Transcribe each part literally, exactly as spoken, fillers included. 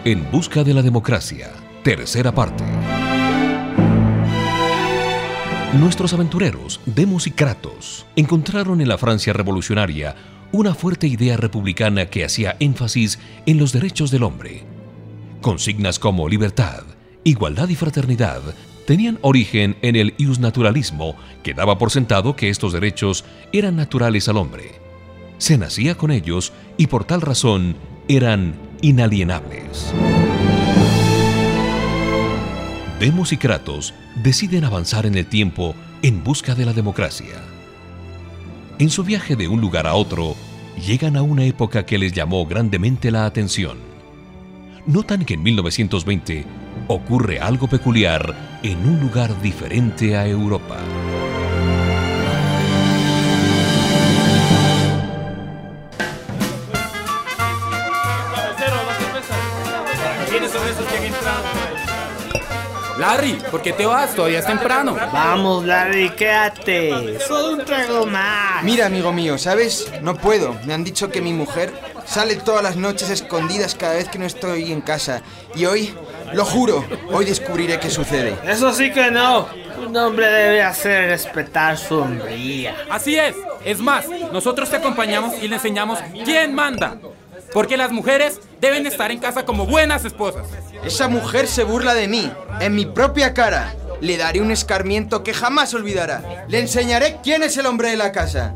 En busca de la democracia, tercera parte. Nuestros aventureros, Demos y Kratos, encontraron en la Francia revolucionaria una fuerte idea republicana que hacía énfasis en los derechos del hombre. Consignas como libertad, igualdad y fraternidad tenían origen en el iusnaturalismo, que daba por sentado que estos derechos eran naturales al hombre. Se nacía con ellos y por tal razón eran inalienables. Demos y Kratos deciden avanzar en el tiempo en busca de la democracia. En su viaje de un lugar a otro, llegan a una época que les llamó grandemente la atención. Notan que en mil novecientos veinte ocurre algo peculiar en un lugar diferente a Europa. ¿Quiénes son esos que han entrado? Larry, ¿por qué te vas? Todavía es temprano. Vamos, Larry, quédate. Solo un trago más. Mira, amigo mío, ¿sabes? No puedo. Me han dicho que mi mujer sale todas las noches escondidas cada vez que no estoy en casa. Y hoy, lo juro, hoy descubriré qué sucede. Eso sí que no. Un hombre debe hacer respetar su hombría. Así es. Es más, nosotros te acompañamos y le enseñamos quién manda. Porque las mujeres deben estar en casa como buenas esposas. Esa mujer se burla de mí, en mi propia cara. Le daré un escarmiento que jamás olvidará. Le enseñaré quién es el hombre de la casa.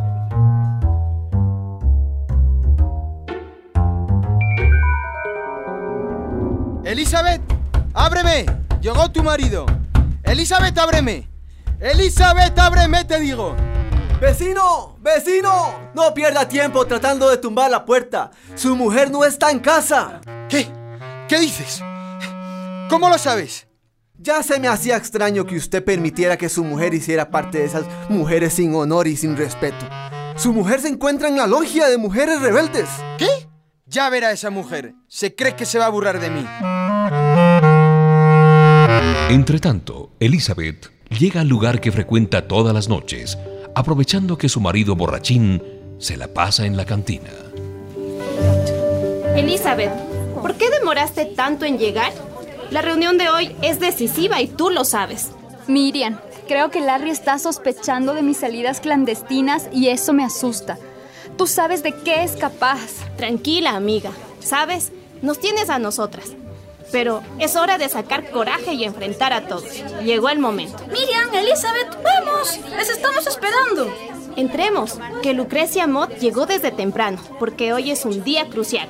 Elizabeth, ábreme. Llegó tu marido. Elizabeth, ábreme. Elizabeth, ábreme, te digo. ¡Vecino! ¡Vecino! No pierda tiempo tratando de tumbar la puerta. Su mujer no está en casa. ¿Qué? ¿Qué dices? ¿Cómo lo sabes? Ya se me hacía extraño que usted permitiera que su mujer hiciera parte de esas mujeres sin honor y sin respeto. Su mujer se encuentra en la logia de mujeres rebeldes. ¿Qué? Ya verá esa mujer. Se cree que se va a burlar de mí. Entretanto, Elizabeth llega al lugar que frecuenta todas las noches, aprovechando que su marido borrachín se la pasa en la cantina. Elizabeth, ¿por qué demoraste tanto en llegar? La reunión de hoy es decisiva y tú lo sabes. Miriam, creo que Larry está sospechando de mis salidas clandestinas y eso me asusta. Tú sabes de qué es capaz. Tranquila, amiga. ¿Sabes? Nos tienes a nosotras. Pero es hora de sacar coraje y enfrentar a todos. Llegó el momento. Miriam, Elizabeth, vamos. Les estamos esperando. Entremos, que Lucrecia Mott llegó desde temprano, porque hoy es un día crucial.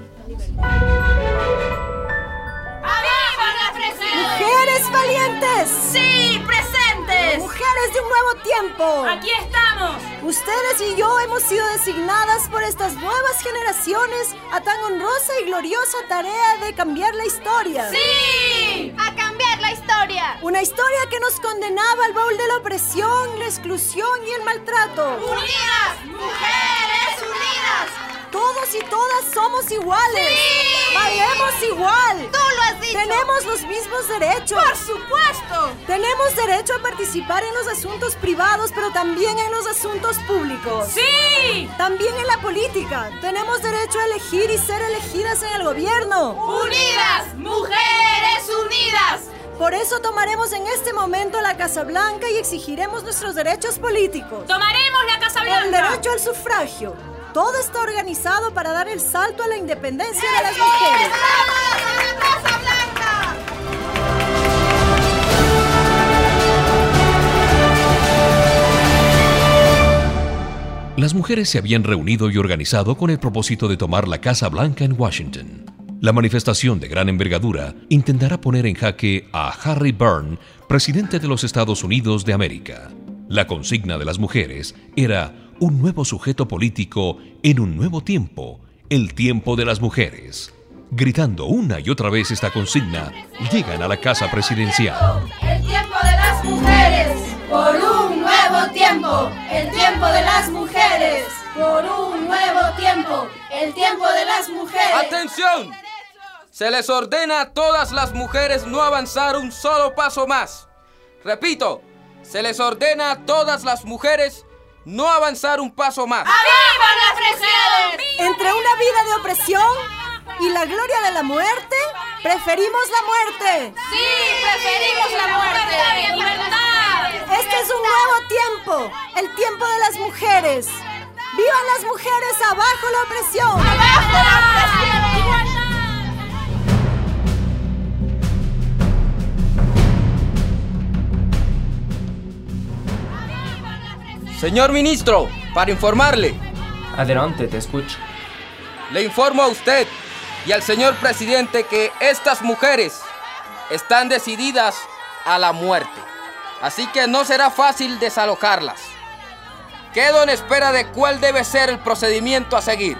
¡Mujeres valientes! ¡Sí, presentes! ¡Mujeres de un nuevo tiempo! ¡Aquí estamos! Ustedes y yo hemos sido designadas por estas nuevas generaciones a tan honrosa y gloriosa tarea de cambiar la historia. ¡Sí! ¡A cambiar la historia! Una historia que nos condenaba al baúl de la opresión, la exclusión y el maltrato. ¡Unidas! ¡Mujeres unidas! Todos y todas somos iguales. ¡Sí! ¡Valemos igual! ¡Tú lo has dicho! Tenemos los mismos derechos. ¡Por supuesto! Tenemos derecho a participar en los asuntos privados, pero también en los asuntos públicos. ¡Sí! También en la política. Tenemos derecho a elegir y ser elegidas en el gobierno. ¡Unidas! ¡Mujeres unidas! Por eso tomaremos en este momento la Casa Blanca y exigiremos nuestros derechos políticos. ¡Tomaremos la Casa Blanca! El derecho al sufragio. Todo está organizado para dar el salto a la independencia de las mujeres. ¡Vamos a la Casa Blanca! Las mujeres se habían reunido y organizado con el propósito de tomar la Casa Blanca en Washington. La manifestación de gran envergadura intentará poner en jaque a Harry Byrne, presidente de los Estados Unidos de América. La consigna de las mujeres era un nuevo sujeto político en un nuevo tiempo, el tiempo de las mujeres. Gritando una y otra vez esta consigna, llegan a la casa presidencial. El tiempo de las mujeres, por un nuevo tiempo. El tiempo de las mujeres, por un nuevo tiempo. El tiempo de las mujeres. ¡Atención! Se les ordena a todas las mujeres no avanzar un solo paso más. Repito, se les ordena a todas las mujeres no avanzar un paso más. ¡Arriba las mujeres! Entre una vida de opresión ¿Y la gloria de la muerte? ¡Preferimos la muerte! ¡Sí, preferimos la muerte! ¡Libertad! Este es un nuevo tiempo, el tiempo de las mujeres. ¡Vivan las mujeres abajo la opresión! ¡Abajo la opresión! Señor ministro, para informarle. Adelante, te escucho. Le informo a usted y al señor presidente que estas mujeres están decididas a la muerte. Así que no será fácil desalojarlas. Quedo en espera de cuál debe ser el procedimiento a seguir.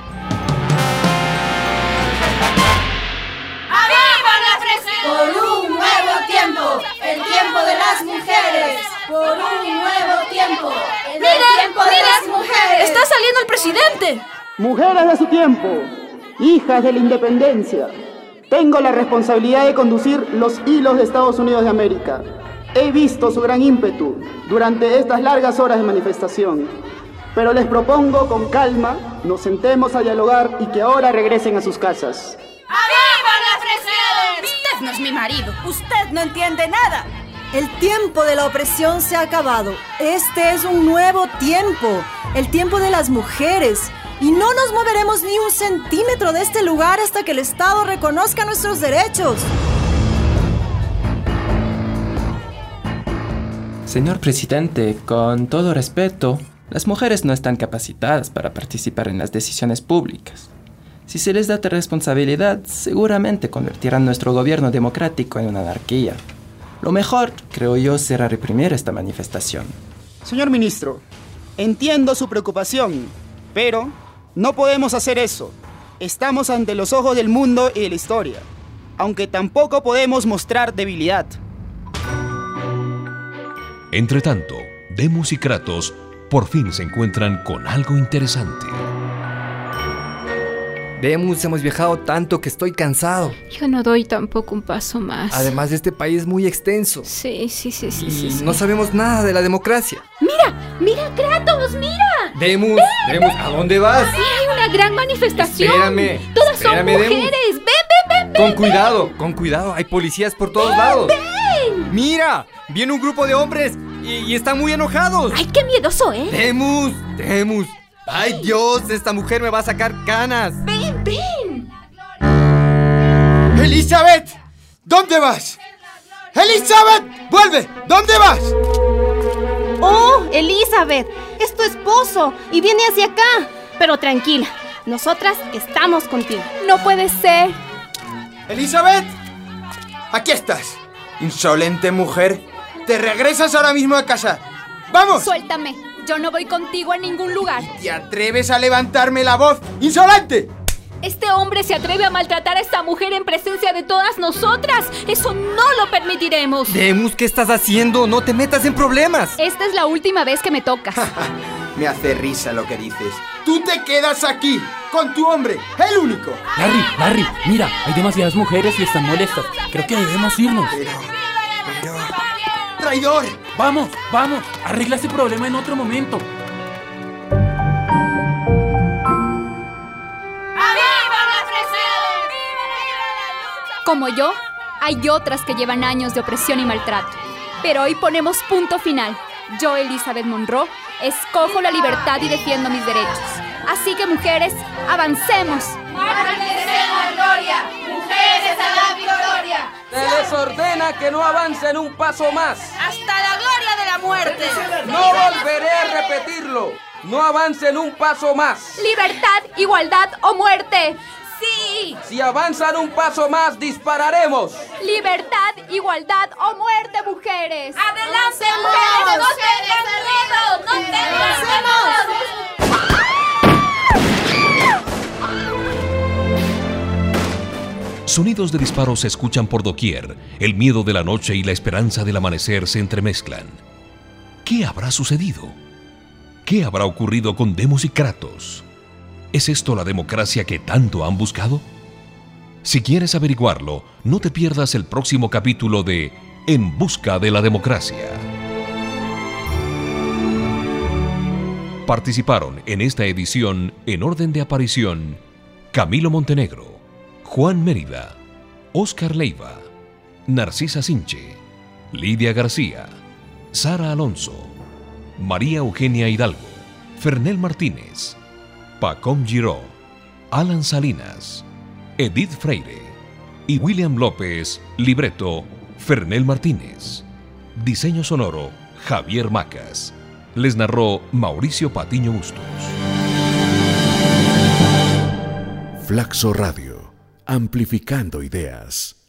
¡Viva la opresión! Por un nuevo tiempo, el tiempo de las mujeres. Por un nuevo tiempo, el tiempo de las mujeres. ¡Está saliendo el presidente! Mujeres de su tiempo, hijas de la independencia, tengo la responsabilidad de conducir los hilos de Estados Unidos de América. He visto su gran ímpetu durante estas largas horas de manifestación, pero les propongo con calma, nos sentemos a dialogar y que ahora regresen a sus casas. ¡Viva la opresión! Usted no es mi marido. Usted no entiende nada. El tiempo de la opresión se ha acabado. Este es un nuevo tiempo, el tiempo de las mujeres. Y no nos moveremos ni un centímetro de este lugar hasta que el Estado reconozca nuestros derechos. Señor presidente, con todo respeto, las mujeres no están capacitadas para participar en las decisiones públicas. Si se les da tal responsabilidad, seguramente convertirán nuestro gobierno democrático en una anarquía. Lo mejor, creo yo, será reprimir esta manifestación. Señor ministro, entiendo su preocupación, pero no podemos hacer eso. Estamos ante los ojos del mundo y de la historia, aunque tampoco podemos mostrar debilidad. Entretanto, Demus y Kratos por fin se encuentran con algo interesante. Demus, hemos viajado tanto que estoy cansado. Yo no doy tampoco un paso más. Además, este país es muy extenso. Sí, sí, sí, sí. Y sí, sí. no sabemos nada de la democracia. ¡Mira! ¡Mira, Kratos! ¡Mira! Demus, ven, Demus, ven. ¿a dónde vas? Sí, hay una gran manifestación. Espérame. Todas espérame, son mujeres. Demus. Ven, ven, ven, ven. Con cuidado, con cuidado. Hay policías por todos ven, lados. ¡Ven! Mira, viene un grupo de hombres y, y están muy enojados. ¡Ay, qué miedoso, eh! Demus, Demus. ¡Ay, Dios! Esta mujer me va a sacar canas. ¡Ven, ven! ¡Elizabeth! ¿Dónde vas? ¡Elizabeth! ¡Vuelve! ¿Dónde vas? ¡Oh, Elizabeth! Es tu esposo y viene hacia acá. Pero tranquila, nosotras estamos contigo. No puede ser. ¡Elizabeth! Aquí estás. Insolente mujer. Te regresas ahora mismo a casa. ¡Vamos! Suéltame. Yo no voy contigo a ningún lugar. ¿Te atreves a levantarme la voz? ¡Insolente! Este hombre se atreve a maltratar a esta mujer en presencia de todas nosotras. Eso no lo permitiremos. Demus, ¿qué estás haciendo? No te metas en problemas. Esta es la última vez que me tocas. Me hace risa lo que dices. Tú te quedas aquí, con tu hombre, el único. Larry, Larry, mira, hay demasiadas mujeres y están molestas. Creo que debemos irnos. Pero, pero... ¡Traidor! Vamos, vamos, arregla ese problema en otro momento. Como yo, hay otras que llevan años de opresión y maltrato. Pero hoy ponemos punto final. Yo, Elizabeth Monroe, escojo la libertad y defiendo mis derechos. Así que, mujeres, avancemos. ¡Marchemos, Gloria! ¡Mujeres a la victoria! Se les ordena que no avancen un paso más. ¡Hasta la gloria de la muerte! No volveré a repetirlo. No avancen un paso más. Libertad, igualdad o muerte. ¡Sí! Si avanzan un paso más, dispararemos. Libertad, igualdad o muerte, mujeres. ¡Adelante, mujeres! ¡No tengan miedo! ¡No tengan miedo! Sonidos de disparos se escuchan por doquier. El miedo de la noche y la esperanza del amanecer se entremezclan. ¿Qué habrá sucedido? ¿Qué habrá ocurrido con Demus y Kratos? ¿Es esto la democracia que tanto han buscado? Si quieres averiguarlo, no te pierdas el próximo capítulo de En Busca de la Democracia. Participaron en esta edición, en orden de aparición, Camilo Montenegro, Juan Mérida, Óscar Leiva, Narcisa Sinche, Lidia García, Sara Alonso, María Eugenia Hidalgo, Fernel Martínez, Pacom Giró, Alan Salinas, Edith Freire y William López. Libreto, Fernel Martínez. Diseño sonoro, Javier Macas. Les narró Mauricio Patiño Bustos. Flaxo Radio, amplificando ideas.